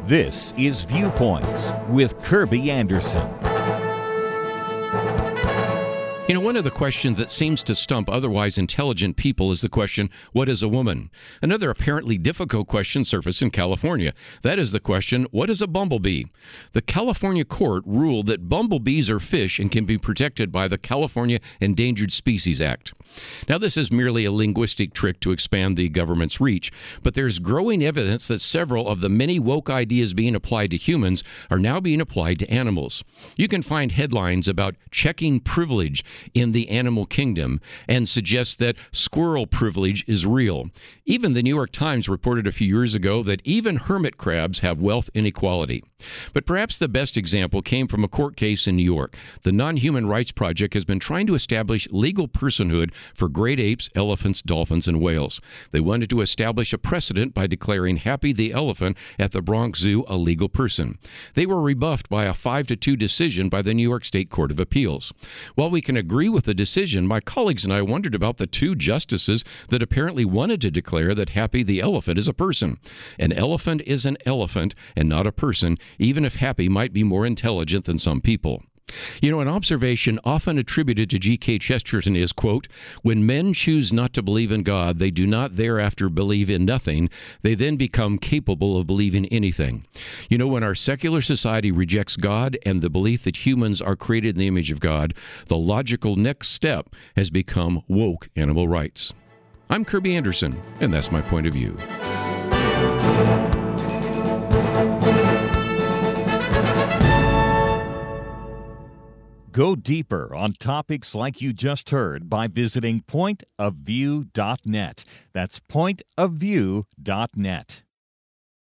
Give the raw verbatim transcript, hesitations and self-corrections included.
This is Viewpoints with Kirby Anderson. You know, one of the questions that seems to stump otherwise intelligent people is the question, what is a woman? Another apparently difficult question surfaced in California. That is the question, what is a bumblebee? The California court ruled that bumblebees are fish and can be protected by the California Endangered Species Act. Now, this is merely a linguistic trick to expand the government's reach, but there's growing evidence that several of the many woke ideas being applied to humans are now being applied to animals. You can find headlines about checking privilege in the animal kingdom and suggest that squirrel privilege is real. Even the New York Times reported a few years ago that even hermit crabs have wealth inequality. But perhaps the best example came from a court case in New York. The Non-Human Rights Project has been trying to establish legal personhood for great apes, elephants, dolphins, and whales. They wanted to establish a precedent by declaring Happy the elephant at the Bronx Zoo a legal person. They were rebuffed by a five to two decision by the New York State Court of Appeals. While we can agree with the decision, my colleagues and I wondered about the two justices that apparently wanted to declare that Happy the elephant is a person. An elephant is an elephant and not a person, even if Happy might be more intelligent than some people. You know, an observation often attributed to G K Chesterton is, quote, when men choose not to believe in God, they do not thereafter believe in nothing. They then become capable of believing anything. You know, when our secular society rejects God and the belief that humans are created in the image of God, the logical next step has become woke animal rights. I'm Kirby Anderson, and that's my point of view. Go deeper on topics like you just heard by visiting point of view dot net. That's point of view dot net.